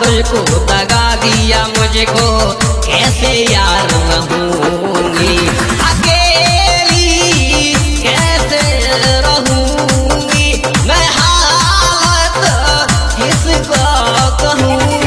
तुझको दगा दिया मुझको, कैसे यार रहूंगी अकेली, कैसे रहूंगी मैं, हालत किसको कहूंगी।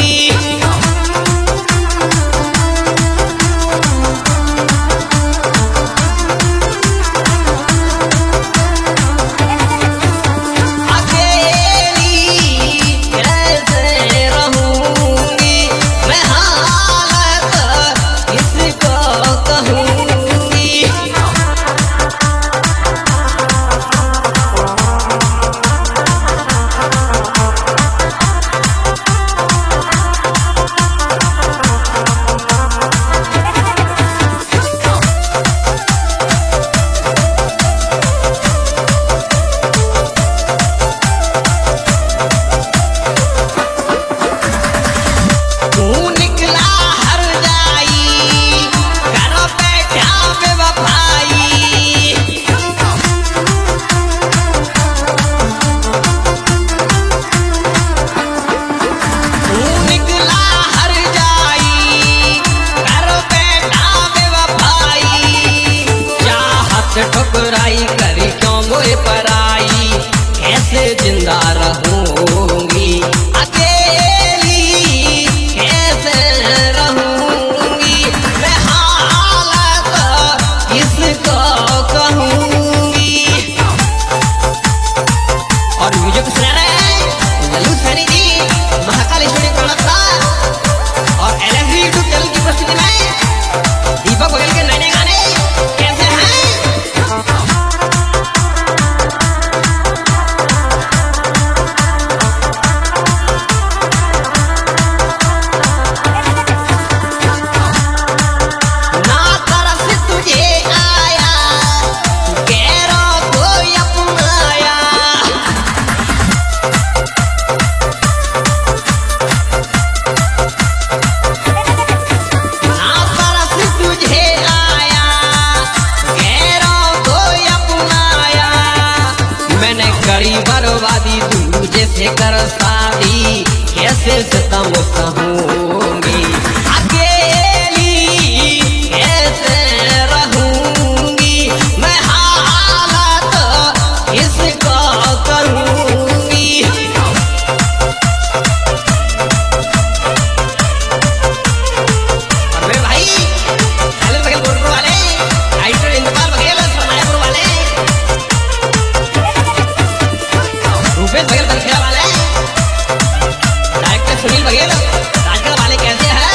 ठुकराई करी क्यों मोए पराई, कैसे जिंदा रहूंगी अकेली, कैसे रहूंगी मैं, हालत किसको कहूंगी। और म्यूजिक सुना रहे हैं लल्लू सैनी जी, महाकाल स्टूडियो कोलकाता और LFB यूट्यूब चैनल की प्रस्तुति में दीपक गोयल के नए नए गाने कैसे हैं। बर्बादी दूजे से कर शादी, कैसे सितम सहूंगी अकेली, कैसे रहूंगी मैं, हालत किसको करूंगी। अरे भाई खालिद बघेल बोर्डर वाले, राइटर इंद्रपाल बघेल सोनापुर वाले, भूपेश बघेल बरखेड़ा वाले, डायरेक्टर सुनील बघेल राजगढ़ वाले कैसे हैं।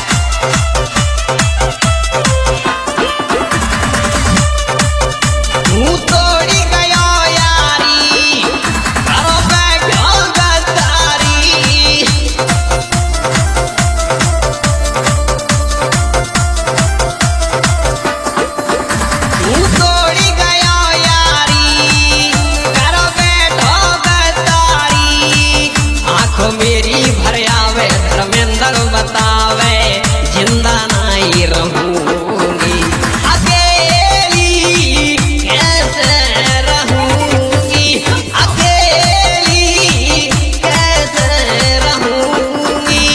तू तोड़ी गयो यारी, करो बैठो गद्दारी, तू तोड़ी गयो यारी, करो बैठो गद्दारी, आंखों मेरी भर आवे धर्मेंद्र बतावे, जिंदा नहीं रहूंगी अकेली, कैसे रहूंगी अकेली, कैसे रहूंगी।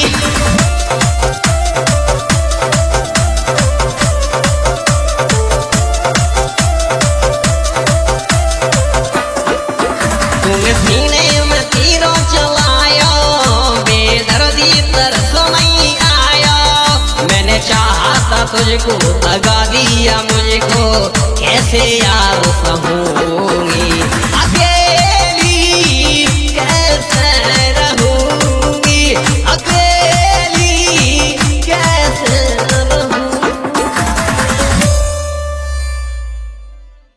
तूने सीने में तीरों चलायो, बेदर्दी तरस नहीं आया, मैंने चाहा था तुझको दगा दिया मुझको, कैसे यार सहूं